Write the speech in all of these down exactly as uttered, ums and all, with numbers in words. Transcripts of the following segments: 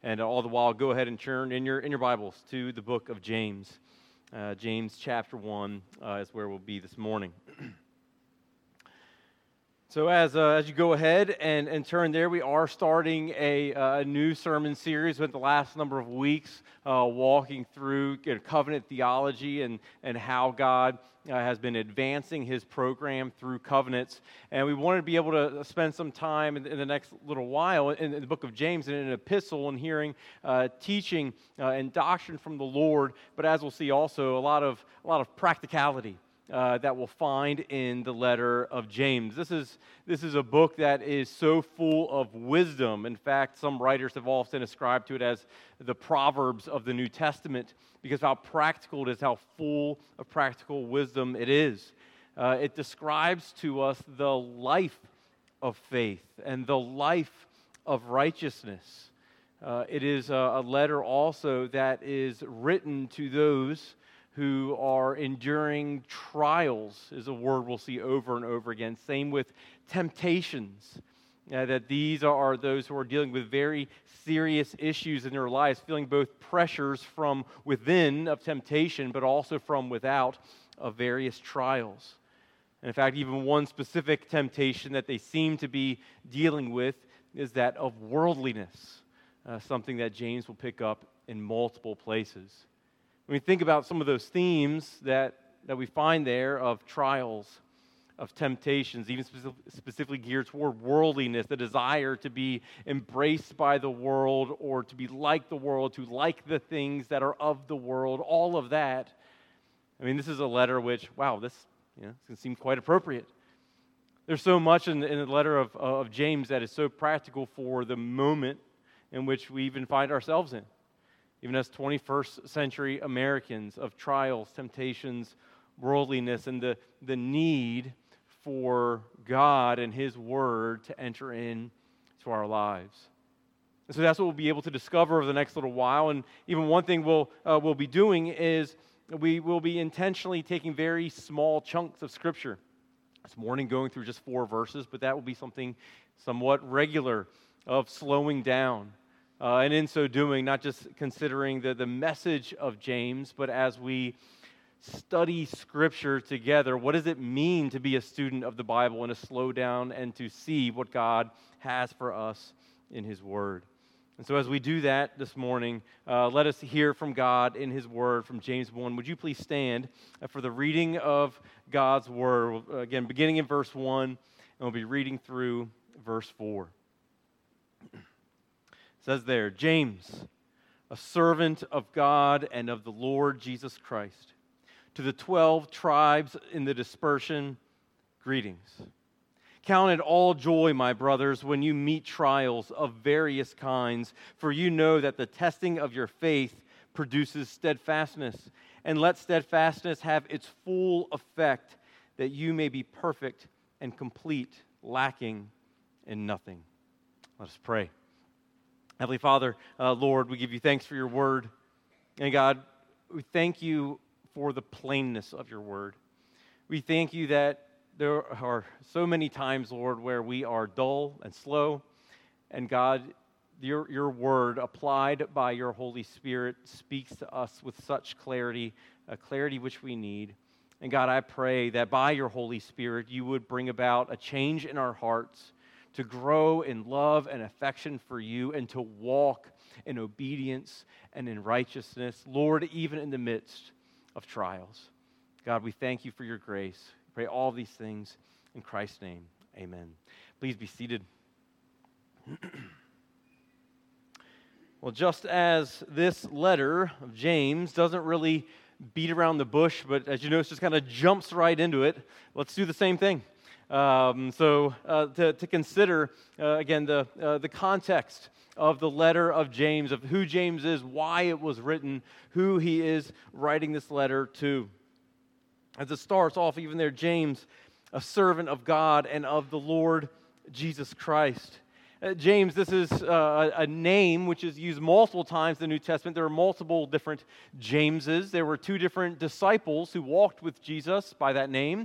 And all the while, go ahead and turn in your in your Bibles to the book of James. Uh, James chapter one uh, is where we'll be this morning. So as uh, as you go ahead and, and turn there, we are starting a, uh, a new sermon series. We spent the last number of weeks uh, walking through you know, covenant theology and, and how God uh, has been advancing His program through covenants. And we wanted to be able to spend some time in, in the next little while in, in the book of James in an epistle and hearing uh, teaching uh, and doctrine from the Lord. But as we'll see, also a lot of a lot of practicality. Uh, that we'll find in the letter of James. This is this is a book that is so full of wisdom. In fact, some writers have often ascribed to it as the Proverbs of the New Testament because of how practical it is, how full of practical wisdom it is. Uh, it describes to us the life of faith and the life of righteousness. Uh, it is a, a letter also that is written to those who are enduring trials, is a word we'll see over and over again. Same with temptations, uh, that these are those who are dealing with very serious issues in their lives, feeling both pressures from within of temptation, but also from without of various trials. And in fact, even one specific temptation that they seem to be dealing with is that of worldliness, uh, something that James will pick up in multiple places. When we think about some of those themes that, that we find there of trials, of temptations, even specific, specifically geared toward worldliness, the desire to be embraced by the world or to be like the world, to like the things that are of the world, all of that. I mean, this is a letter which, wow, this you know, can seem quite appropriate. There's so much in the, in the letter of, of James that is so practical for the moment in which we even find ourselves in. Even as twenty-first century Americans, of trials, temptations, worldliness, and the, the need for God and His Word to enter into our lives. And so that's what we'll be able to discover over the next little while. And even one thing we'll, uh, we'll be doing is we will be intentionally taking very small chunks of Scripture. This morning going through just four verses, but that will be something somewhat regular of slowing down. Uh, and in so doing, not just considering the, the message of James, but as we study Scripture together, what does it mean to be a student of the Bible and to slow down and to see what God has for us in His Word? And so as we do that this morning, uh, let us hear from God in His Word from James one. Would you please stand for the reading of God's Word? Again, beginning in verse one, and we'll be reading through verse four. It says there, James, a servant of God and of the Lord Jesus Christ, to the twelve tribes in the dispersion, greetings. Count it all joy, my brothers, when you meet trials of various kinds, for you know that the testing of your faith produces steadfastness. And let steadfastness have its full effect, that you may be perfect and complete, lacking in nothing. Let us pray. Heavenly Father, uh, Lord, we give you thanks for your word. And God, we thank you for the plainness of your word. We thank you that there are so many times, Lord, where we are dull and slow. And God, your, your word applied by your Holy Spirit speaks to us with such clarity, a clarity which we need. And God, I pray that by your Holy Spirit, you would bring about a change in our hearts, to grow in love and affection for you, and to walk in obedience and in righteousness, Lord, even in the midst of trials. God, we thank you for your grace. We pray all these things in Christ's name. Amen. Please be seated. Well, just as this letter of James doesn't really beat around the bush, but as you notice, just kind of jumps right into it, let's do the same thing. Um, so uh, to, to consider, uh, again, the, uh, the context of the letter of James, of who James is, why it was written, who he is writing this letter to. As it starts off, even there, James, a servant of God and of the Lord Jesus Christ. Uh, James, this is uh, a name which is used multiple times in the New Testament. There are multiple different Jameses. There were two different disciples who walked with Jesus by that name.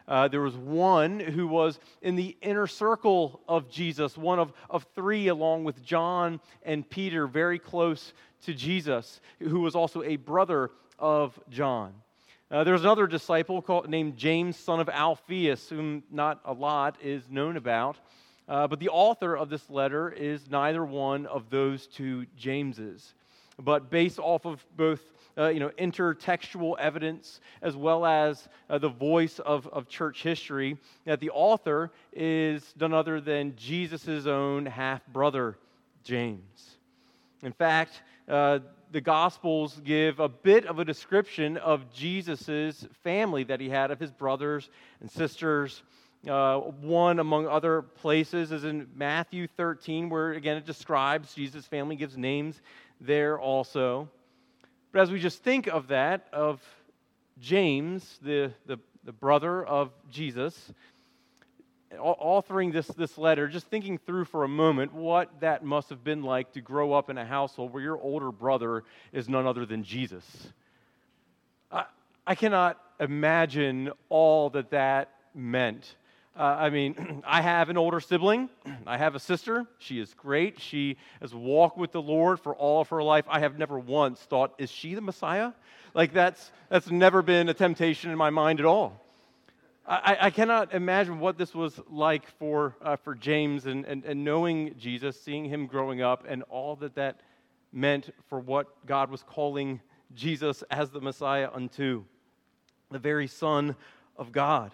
Uh, there was one who was in the inner circle of Jesus, one of, of three, along with John and Peter, very close to Jesus, who was also a brother of John. Uh, there was another disciple called, named James, son of Alphaeus, whom not a lot is known about. Uh, but the author of this letter is neither one of those two Jameses. But based off of both uh, you know, intertextual evidence as well as uh, the voice of, of church history, that the author is none other than Jesus' own half-brother, James. In fact, uh, the Gospels give a bit of a description of Jesus' family that he had, of his brothers and sisters. Uh, one, among other places, is in Matthew thirteen, where, again, it describes Jesus' family, gives names there also. But as we just think of that, of James, the, the, the brother of Jesus, authoring this, this letter, just thinking through for a moment what that must have been like to grow up in a household where your older brother is none other than Jesus. I, I cannot imagine all that that meant. Uh, I mean, I have an older sibling. I have a sister. She is great. She has walked with the Lord for all of her life. I have never once thought, is she the Messiah? Like, that's that's never been a temptation in my mind at all. I, I cannot imagine what this was like for uh, for James and, and, and knowing Jesus, seeing him growing up, and all that that meant for what God was calling Jesus as the Messiah unto, the very Son of God.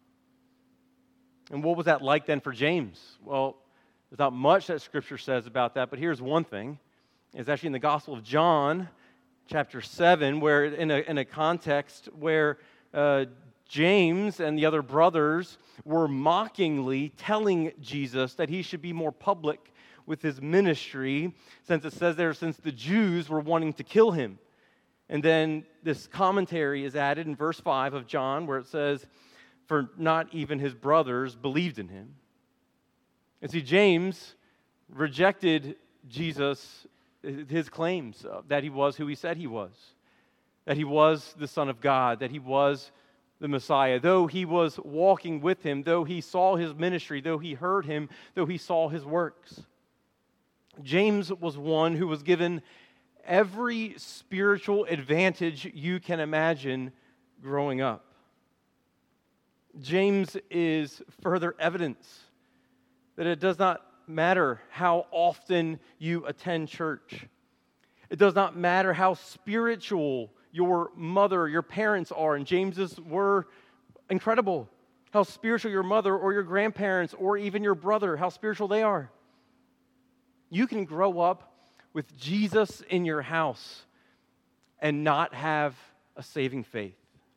And what was that like then for James? Well, there's not much that Scripture says about that, but here's one thing. It's actually in the Gospel of John, chapter seven, where in a, in a context where uh, James and the other brothers were mockingly telling Jesus that he should be more public with his ministry, since it says there, since the Jews were wanting to kill him. And then this commentary is added in verse five of John, where it says, for not even his brothers believed in him. And see, James rejected Jesus, his claims that he was who he said he was, that he was the Son of God, that he was the Messiah. Though he was walking with him, though he saw his ministry, though he heard him, though he saw his works. James was one who was given every spiritual advantage you can imagine growing up. James is further evidence that it does not matter how often you attend church. It does not matter how spiritual your mother, your parents are, and James's were incredible. How spiritual your mother or your grandparents or even your brother, how spiritual they are. You can grow up with Jesus in your house and not have a saving faith.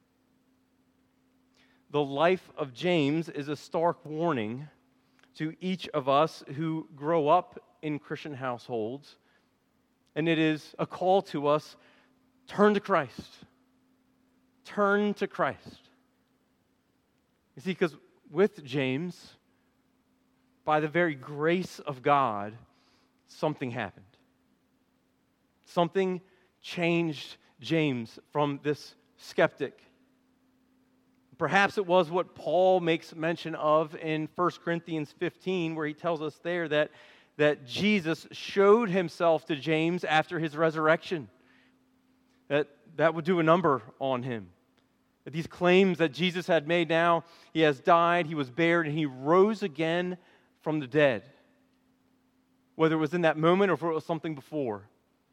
The life of James is a stark warning to each of us who grow up in Christian households, and it is a call to us, turn to Christ. Turn to Christ. You see, because with James, by the very grace of God, something happened. Something changed James from this skeptic. Perhaps it was what Paul makes mention of in First Corinthians fifteen, where he tells us there that, that Jesus showed himself to James after his resurrection. That that would do a number on him. That these claims that Jesus had made now, he has died, he was buried, and he rose again from the dead. Whether it was in that moment or if it was something before.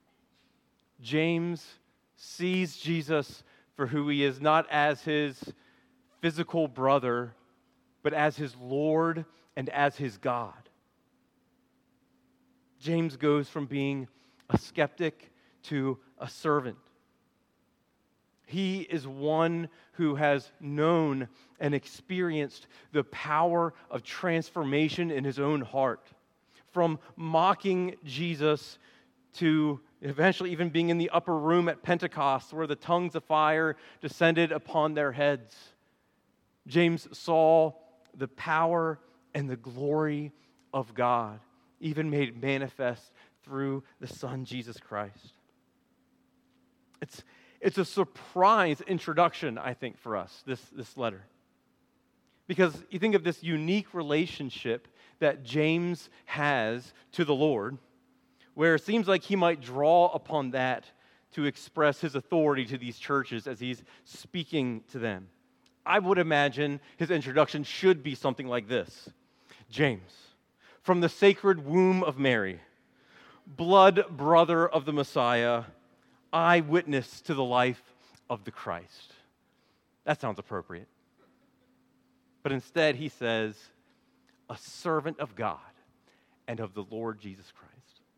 James sees Jesus for who he is, not as his physical brother, but as his Lord and as his God. James goes from being a skeptic to a servant. He is one who has known and experienced the power of transformation in his own heart. From mocking Jesus to eventually even being in the upper room at Pentecost where the tongues of fire descended upon their heads. James saw the power and the glory of God, even made manifest through the Son, Jesus Christ. It's, it's a surprise introduction, I think, for us, this, this letter. Because you think of this unique relationship that James has to the Lord, where it seems like he might draw upon that to express his authority to these churches as he's speaking to them. I would imagine his introduction should be something like this. James, from the sacred womb of Mary, blood brother of the Messiah, eyewitness to the life of the Christ. That sounds appropriate. But instead he says, a servant of God and of the Lord Jesus Christ.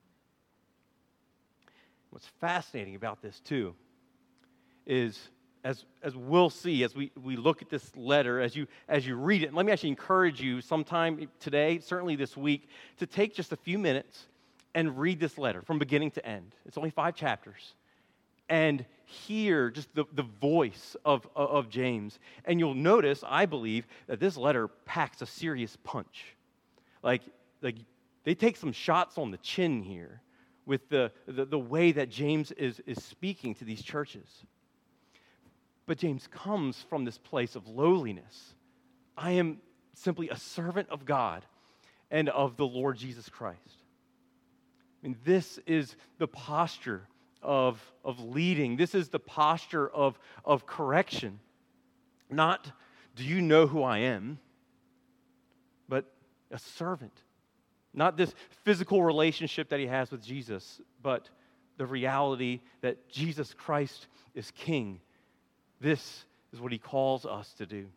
What's fascinating about this too is, as, as we'll see as we, we look at this letter, as you, as you read it, let me actually encourage you sometime today, certainly this week, to take just a few minutes and read this letter from beginning to end. It's only five chapters. And hear just the, the voice of, of James. And you'll notice, I believe, that this letter packs a serious punch. Like, like they take some shots on the chin here with the, the, the way that James is, is speaking to these churches. But James comes from this place of lowliness. I am simply a servant of God and of the Lord Jesus Christ. I mean, this is the posture of, of leading. This is the posture of, of correction. Not, do you know who I am? But a servant. Not this physical relationship that he has with Jesus, but the reality that Jesus Christ is King. This is what he calls us to do.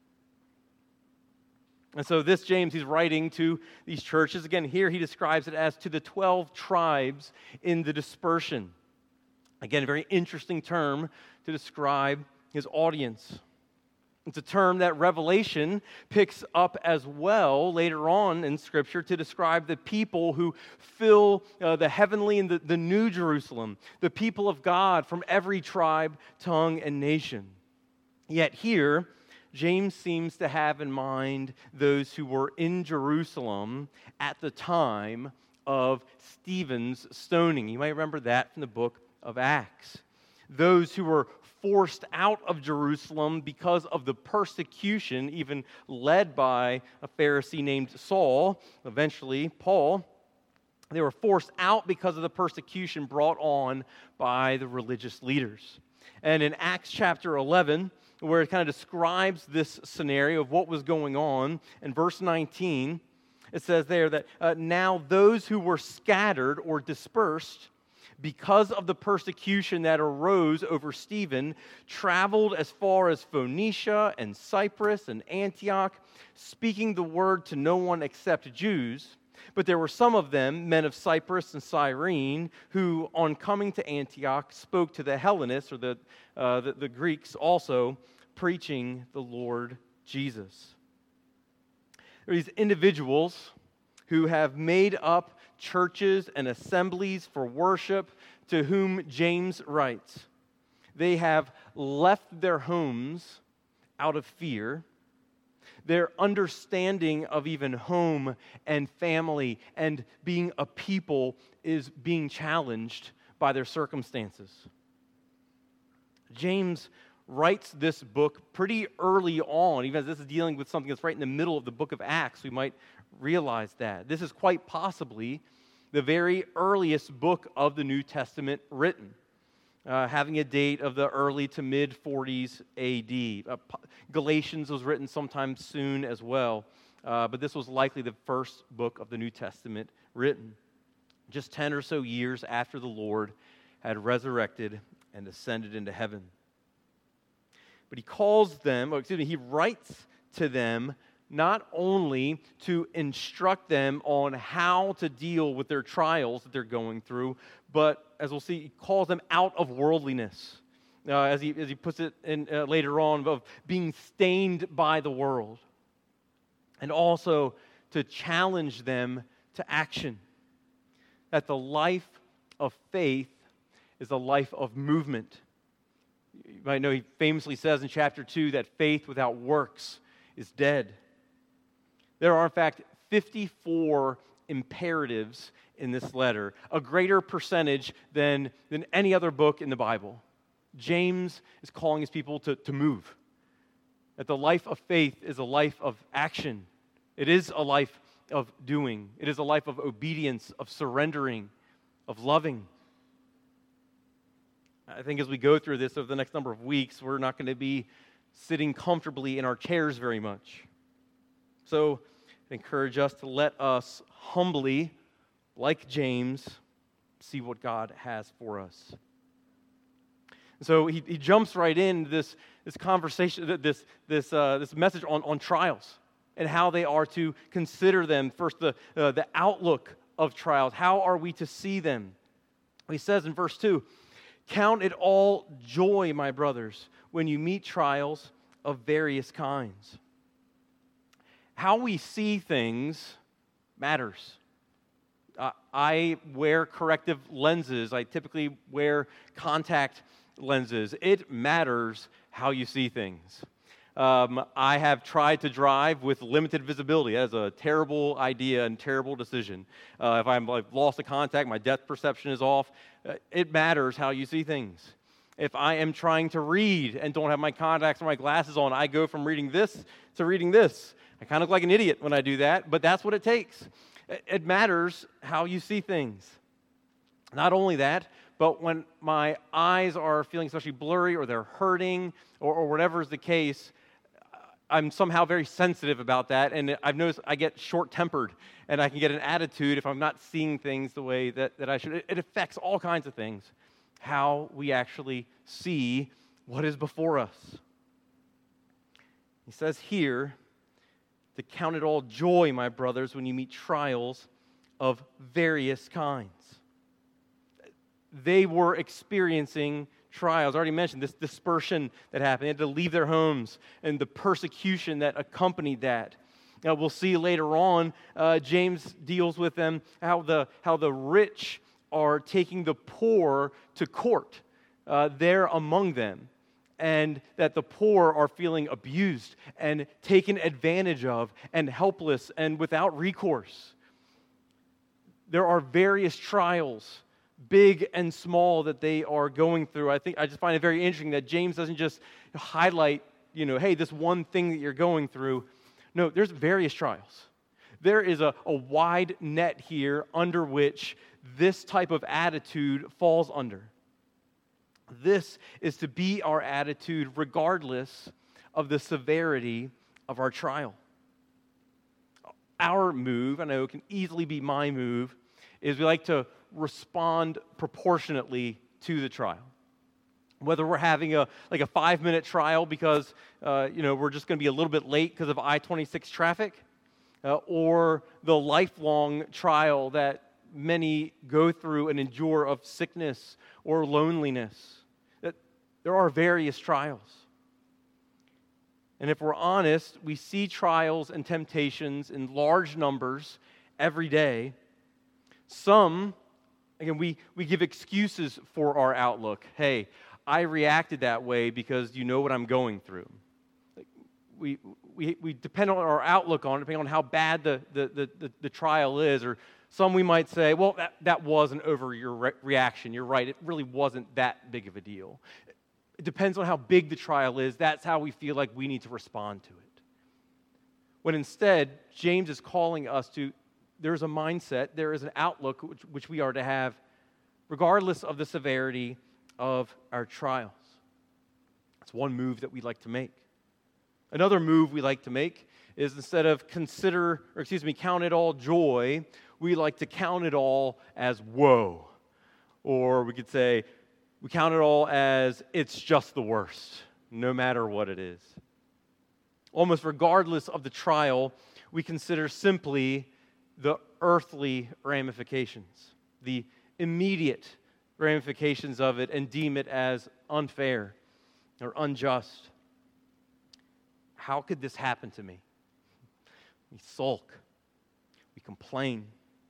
And so this James, he's writing to these churches. Again, here he describes it as to the twelve tribes in the dispersion. Again, a very interesting term to describe his audience. It's a term that Revelation picks up as well later on in Scripture to describe the people who fill uh, the heavenly and the, the new Jerusalem, the people of God from every tribe, tongue, and nation. Yet here, James seems to have in mind those who were in Jerusalem at the time of Stephen's stoning. You might remember that from the book of Acts. Those who were forced out of Jerusalem because of the persecution, even led by a Pharisee named Saul, eventually Paul. They were forced out because of the persecution brought on by the religious leaders. And in Acts chapter eleven, where it kind of describes this scenario of what was going on, in verse nineteen, it says there that uh, now those who were scattered or dispersed because of the persecution that arose over Stephen, traveled as far as Phoenicia and Cyprus and Antioch, speaking the word to no one except Jews. But there were some of them, men of Cyprus and Cyrene, who, on coming to Antioch, spoke to the Hellenists, or the, uh, the, the Greeks also, preaching the Lord Jesus. There are these individuals who have made up churches and assemblies for worship to whom James writes. They have left their homes out of fear. Their understanding of even home and family and being a people is being challenged by their circumstances. James writes this book pretty early on, even as this is dealing with something that's right in the middle of the book of Acts. We might realize that. This is quite possibly the very earliest book of the New Testament written, uh, having a date of the early to mid forties A D. Uh, Galatians was written sometime soon as well, uh, but this was likely the first book of the New Testament written, just ten or so years after the Lord had resurrected and ascended into heaven. But he calls them, or excuse me, he writes to them not only to instruct them on how to deal with their trials that they're going through, but as we'll see, he calls them out of worldliness, uh, as he as he puts it in uh, later on, of being stained by the world, and also to challenge them to action. That the life of faith is a life of movement. You might know he famously says in chapter two that faith without works is dead. There are, in fact, fifty-four imperatives in this letter, a greater percentage than, than any other book in the Bible. James is calling his people to, to move, That the life of faith is a life of action. It is a life of doing. It is a life of obedience, of surrendering, of loving. I think as we go through this over the next number of weeks, we're not going to be sitting comfortably in our chairs very much. So I encourage us to let us humbly, like James, see what God has for us. So he, he jumps right into this, this conversation, this, this, uh, this message on, on trials and how they are to consider them. First, the, uh, the outlook of trials. How are we to see them? He says in verse two, "Count it all joy, my brothers, when you meet trials of various kinds." How we see things matters. Uh, I wear corrective lenses. I typically wear contact lenses. It matters how you see things. Um, I have tried to drive with limited visibility. That is a terrible idea and terrible decision. Uh, if I'm, I've lost a contact, my depth perception is off. Uh, it matters how you see things. If I am trying to read and don't have my contacts or my glasses on, I go from reading this to reading this. I kind of look like an idiot when I do that, but that's what it takes. It, it matters how you see things. Not only that, but when my eyes are feeling especially blurry or they're hurting or, or whatever is the case, I'm somehow very sensitive about that, and I've noticed I get short-tempered, and I can get an attitude if I'm not seeing things the way that, that I should. It, it affects all kinds of things, how we actually see what is before us. He says here, to count it all joy, my brothers, when you meet trials of various kinds. They were experiencing trials. I already mentioned this dispersion that happened. They had to leave their homes and the persecution that accompanied that. Now, we'll see later on, uh, James deals with them, how the, how the rich are taking the poor to court uh, there among them, and that the poor are feeling abused and taken advantage of and helpless and without recourse. There are various trials, big and small, that they are going through. I think I just find it very interesting that James doesn't just highlight, you know, hey, this one thing that you're going through. No, there's various trials. There is a, a wide net here under which this type of attitude falls under. This is to be our attitude regardless of the severity of our trial. Our move, I know it can easily be my move, is we like to respond proportionately to the trial. Whether we're having a like a five-minute trial because uh, you know we're just going to be a little bit late because of I twenty-six traffic, uh, or the lifelong trial that many go through and endure of sickness or loneliness. That there are various trials. And if we're honest, we see trials and temptations in large numbers every day. Some, again, we, we give excuses for our outlook. Hey, I reacted that way because you know what I'm going through. We, we, we depend on our outlook on it, depending on how bad the, the, the, the, the trial is. Or some we might say, well, that, that was an overreaction. You're right, it really wasn't that big of a deal. It depends on how big the trial is. That's how we feel like we need to respond to it. When instead, James is calling us to, there's a mindset, there is an outlook which, which we are to have regardless of the severity of our trials. That's one move that we like to make. Another move we like to make is instead of consider, or excuse me, count it all joy, we like to count it all as woe. Or we could say, we count it all as it's just the worst, no matter what it is. Almost regardless of the trial, we consider simply the earthly ramifications, the immediate ramifications of it, and deem it as unfair or unjust. How could this happen to me? We sulk. We complain.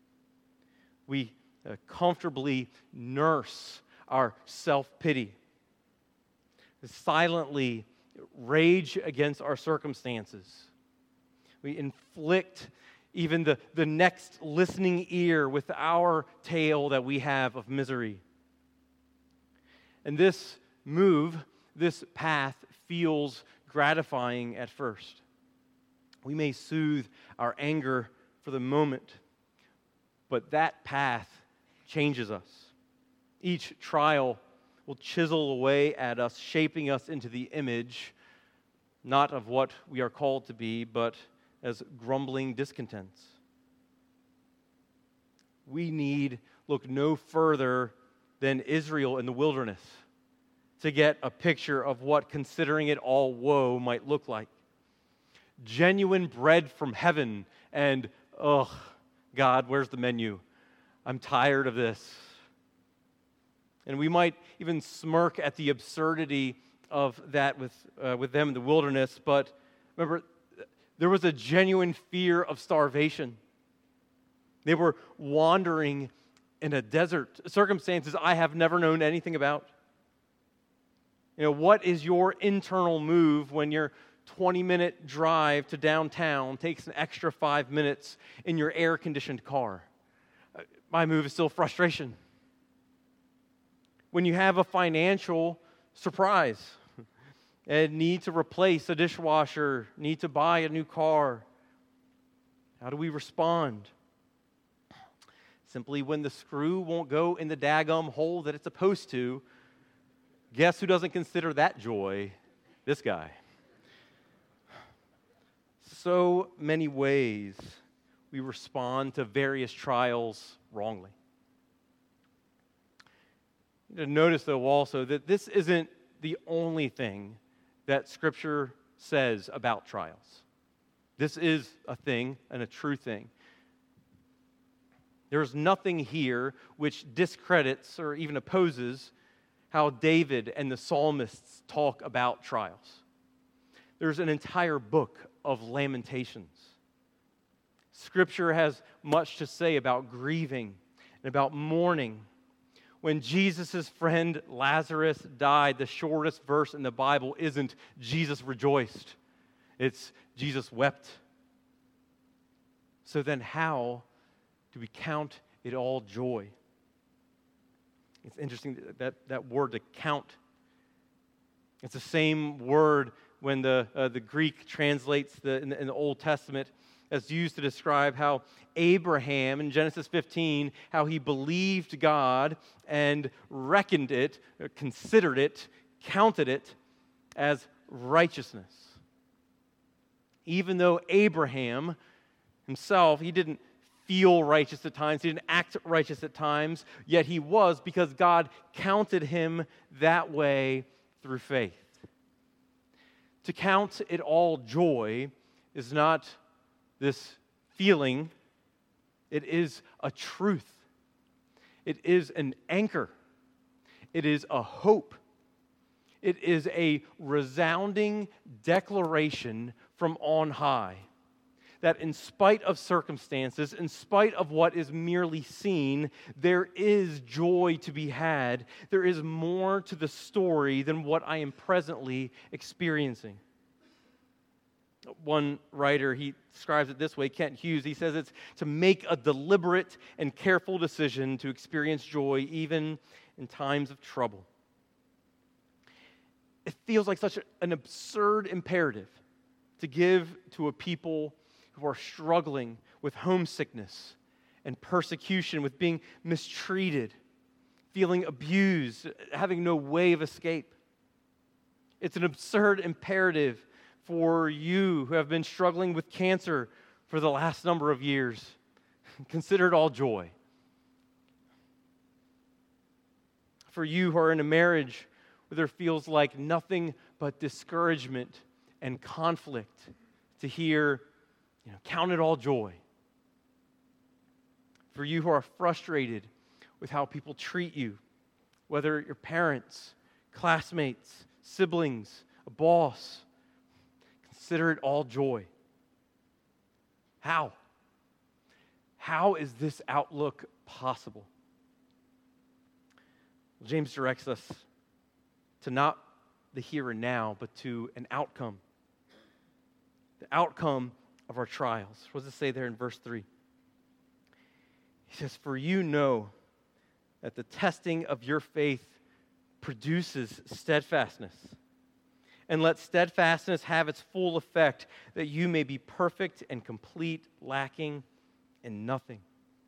We uh, comfortably nurse our self-pity. We silently rage against our circumstances. We inflict even the, the next listening ear with our tale that we have of misery. And this move, this path feels gratifying at first. We may soothe our anger for the moment, but that path changes us. Each trial will chisel away at us, shaping us into the image, not of what we are called to be, but as grumbling discontents. We need look no further than Israel in the wilderness to get a picture of what considering it all woe might look like. Genuine bread from heaven and, ugh, God, where's the menu? I'm tired of this. And we might even smirk at the absurdity of that with, uh, with them in the wilderness, but remember, there was a genuine fear of starvation. They were wandering in a desert, circumstances I have never known anything about. You know, what is your internal move when your twenty-minute drive to downtown takes an extra five minutes in your air-conditioned car? Uh, my move is still frustration. When you have a financial surprise and need to replace a dishwasher, need to buy a new car, how do we respond? Simply when the screw won't go in the daggum hole that it's supposed to. Guess who doesn't consider that joy? This guy. So many ways we respond to various trials wrongly. You need to notice, though, also that this isn't the only thing that Scripture says about trials. This is a thing and a true thing. There is nothing here which discredits or even opposes how David and the psalmists talk about trials. There's an entire book of Lamentations. Scripture has much to say about grieving and about mourning. When Jesus' friend Lazarus died, the shortest verse in the Bible isn't Jesus rejoiced. It's Jesus wept. So then how do we count it all joy? It's interesting that that word to count. It's the same word when the uh, the Greek translates the in, the in the Old Testament as used to describe how Abraham in Genesis fifteen, how he believed God and reckoned it, considered it, counted it as righteousness. Even though Abraham himself, he didn't feel righteous at times, he didn't act righteous at times, yet he was because God counted him that way through faith. To count it all joy is not this feeling, it is a truth. It is an anchor. It is a hope. It is a resounding declaration from on high that in spite of circumstances, in spite of what is merely seen, there is joy to be had. There is more to the story than what I am presently experiencing. One writer, he describes it this way, Kent Hughes, he says it's to make a deliberate and careful decision to experience joy even in times of trouble. It feels like such an absurd imperative to give to a people who are struggling with homesickness and persecution, with being mistreated, feeling abused, having no way of escape. It's an absurd imperative for you who have been struggling with cancer for the last number of years. Consider it all joy. For you who are in a marriage where there feels like nothing but discouragement and conflict, to hear, you know, count it all joy. For you who are frustrated with how people treat you, whether your parents, classmates, siblings, a boss, consider it all joy. How? How is this outlook possible? Well, James directs us to not the here and now, but to an outcome. The outcome of our trials. What does it say there in verse three? He says, "For you know that the testing of your faith produces steadfastness. And let steadfastness have its full effect, that you may be perfect and complete, lacking in nothing.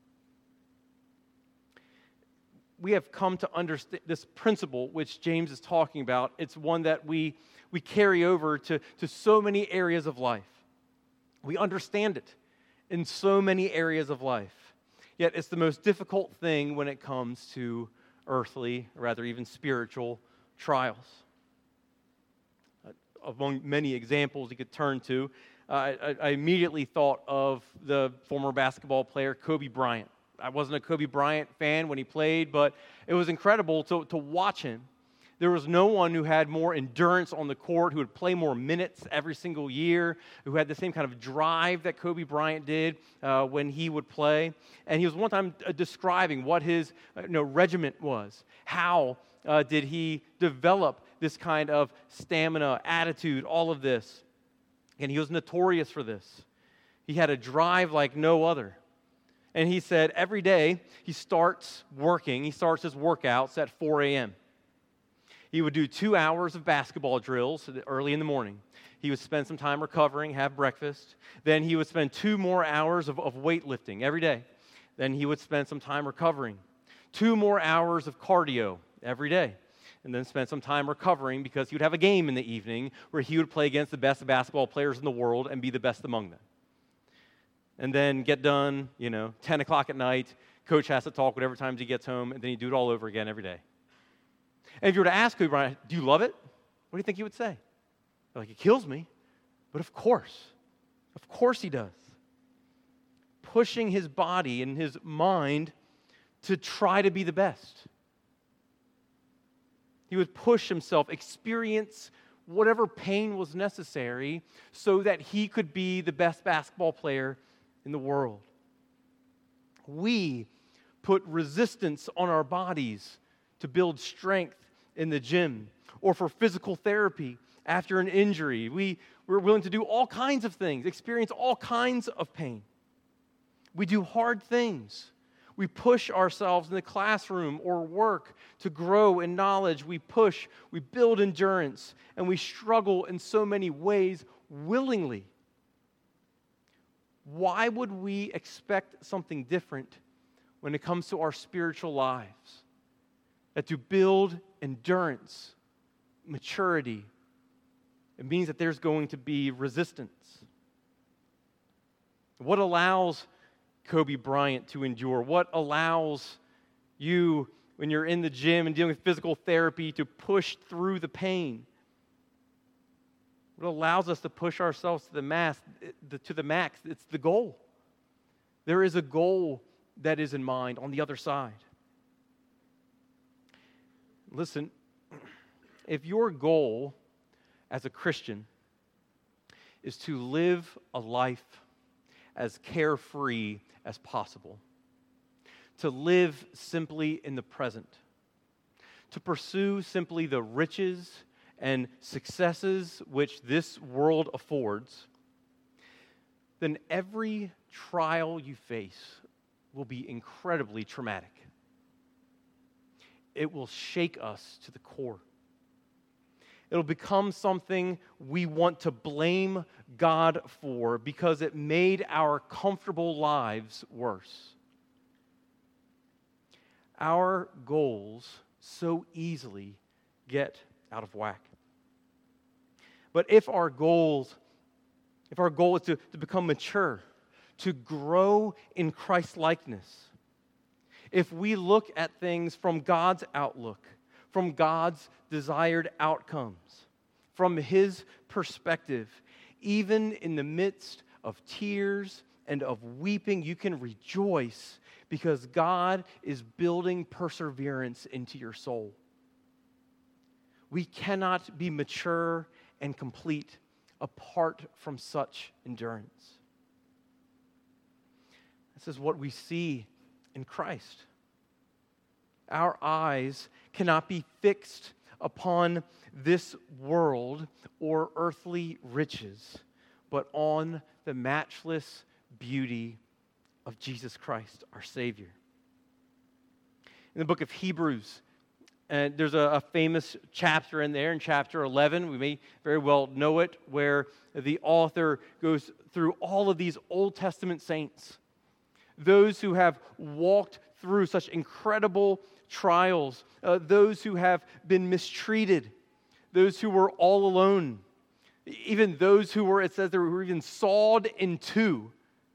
We have come to understand this principle which James is talking about. It's one that we, we carry over to, to so many areas of life. We understand it in so many areas of life. Yet it's the most difficult thing when it comes to earthly, or rather even spiritual, trials. Uh, among many examples you could turn to, uh, I, I immediately thought of the former basketball player Kobe Bryant. I wasn't a Kobe Bryant fan when he played, but it was incredible to, to watch him. There was no one who had more endurance on the court, who would play more minutes every single year, who had the same kind of drive that Kobe Bryant did uh, when he would play. And he was one time uh, describing what his uh, you know, regiment was. How uh, did he develop this kind of stamina, attitude, all of this? And he was notorious for this. He had a drive like no other. And he said every day he starts working, he starts his workouts at four a.m. He would do two hours of basketball drills early in the morning. He would spend some time recovering, have breakfast. Then he would spend two more hours of, of weightlifting every day. Then he would spend some time recovering. Two more hours of cardio every day. And then spend some time recovering because he would have a game in the evening where he would play against the best basketball players in the world and be the best among them. And then get done, you know, ten o'clock at night. Coach has to talk whatever times he gets home, and then he'd do it all over again every day. And if you were to ask Kobe Bryant, do you love it? What do you think he would say? Like, it kills me. But of course, of course he does. Pushing his body and his mind to try to be the best. He would push himself, experience whatever pain was necessary so that he could be the best basketball player in the world. We put resistance on our bodies to build strength in the gym or for physical therapy after an injury. We, we're willing to do all kinds of things, experience all kinds of pain. We do hard things. We push ourselves in the classroom or work to grow in knowledge. We push, we build endurance, and we struggle in so many ways willingly. Why would we expect something different when it comes to our spiritual lives? That to build endurance, maturity, it means that there's going to be resistance. What allows Kobe Bryant to endure? What allows you, when you're in the gym and dealing with physical therapy, to push through the pain? What allows us to push ourselves to the max? To the max? It's the goal. There is a goal that is in mind on the other side. Listen, if your goal as a Christian is to live a life as carefree as possible, to live simply in the present, to pursue simply the riches and successes which this world affords, then every trial you face will be incredibly traumatic. It will shake us to the core. It'll become something we want to blame God for because it made our comfortable lives worse. Our goals so easily get out of whack. But if our goals, if our goal is to, to become mature, to grow in Christ-likeness, if we look at things from God's outlook, from God's desired outcomes, from His perspective, even in the midst of tears and of weeping, you can rejoice because God is building perseverance into your soul. We cannot be mature and complete apart from such endurance. This is what we see in Christ. Our eyes cannot be fixed upon this world or earthly riches, but on the matchless beauty of Jesus Christ, our Savior. In the book of Hebrews, And there's a, a famous chapter in there, in chapter eleven, we may very well know it, where the author goes through all of these Old Testament saints, those who have walked through such incredible trials, uh, those who have been mistreated, those who were all alone, even those who were, it says, they were even sawed in two.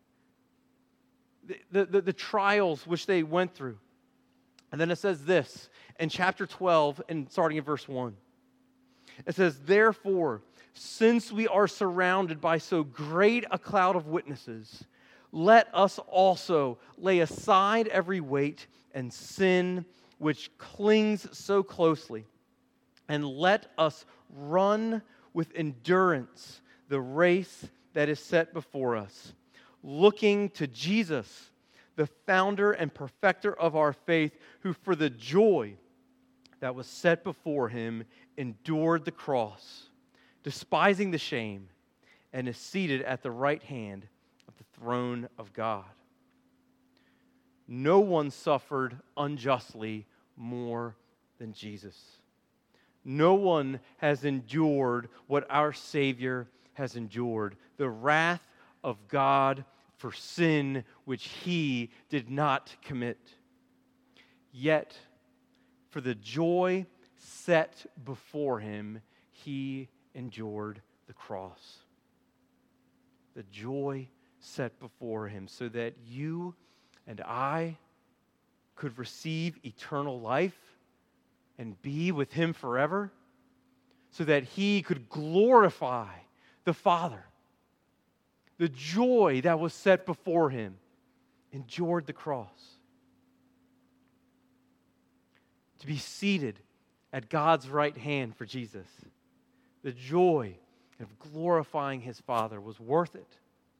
The, the, the trials which they went through. And then it says this in chapter twelve, and starting in verse one. It says, "Therefore, since we are surrounded by so great a cloud of witnesses, let us also lay aside every weight and sin which clings so closely, and let us run with endurance the race that is set before us, looking to Jesus, the founder and perfecter of our faith, who for the joy that was set before him endured the cross, despising the shame, and is seated at the right hand of the throne of God. No one suffered unjustly more than Jesus. No one has endured what our Savior has endured, the wrath of God for sin which he did not commit. Yet, for the joy set before him, he endured the cross. The joy set before him, so that you and I could receive eternal life and be with him forever, so that he could glorify the Father. The joy that was set before him endured the cross. To be seated at God's right hand for Jesus, the joy of glorifying his Father was worth it.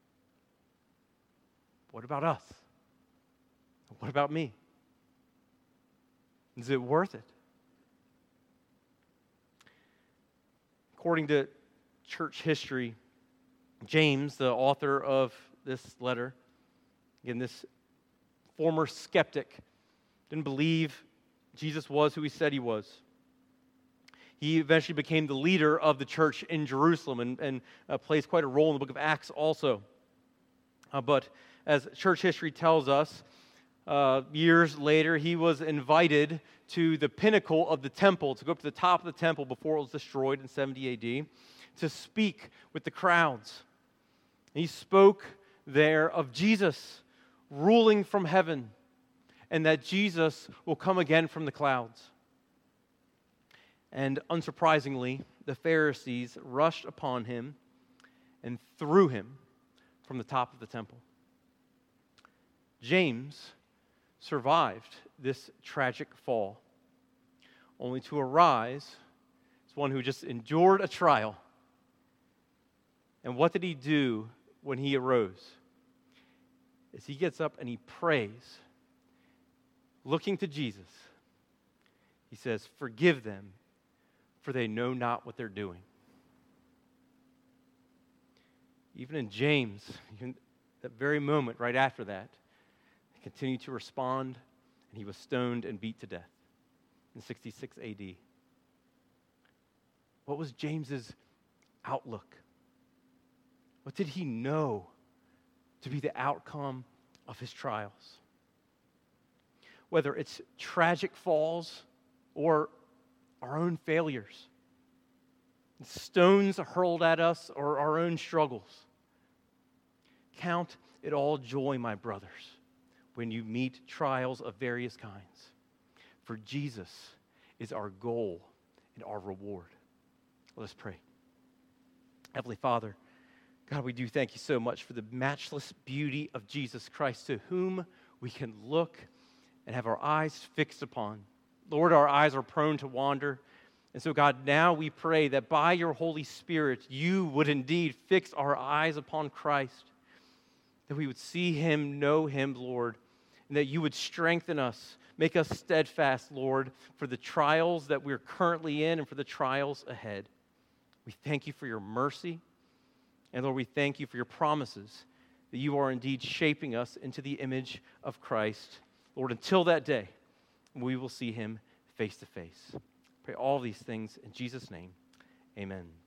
What about us? What about me? Is it worth it? According to church history, James, the author of this letter, again, this former skeptic, didn't believe Jesus was who he said he was. He eventually became the leader of the church in Jerusalem and, and uh, plays quite a role in the book of Acts also. Uh, but as church history tells us, uh, years later, he was invited to the pinnacle of the temple, to go up to the top of the temple before it was destroyed in seventy A D, to speak with the crowds. He spoke there of Jesus ruling from heaven, and that Jesus will come again from the clouds. And unsurprisingly, the Pharisees rushed upon him and threw him from the top of the temple. James survived this tragic fall, only to arise as one who just endured a trial. And what did he do when he arose? Is he gets up and he prays, looking to Jesus. He says, "Forgive them, for they know not what they're doing." Even in James, even that very moment right after that, he continued to respond, and he was stoned and beat to death in sixty-six A D. What was James's outlook? What did he know to be the outcome of his trials? Whether it's tragic falls or our own failures, stones hurled at us or our own struggles. Count it all joy, my brothers, when you meet trials of various kinds. For Jesus is our goal and our reward. Let us pray. Heavenly Father, God, we do thank you so much for the matchless beauty of Jesus Christ, to whom we can look and have our eyes fixed upon. Lord, our eyes are prone to wander. And so, God, now we pray that by your Holy Spirit, you would indeed fix our eyes upon Christ, that we would see him, know him, Lord, and that you would strengthen us, make us steadfast, Lord, for the trials that we're currently in and for the trials ahead. We thank you for your mercy. And Lord, we thank you for your promises that you are indeed shaping us into the image of Christ. Lord, until that day, we will see him face to face. Pray all these things in Jesus' name. Amen.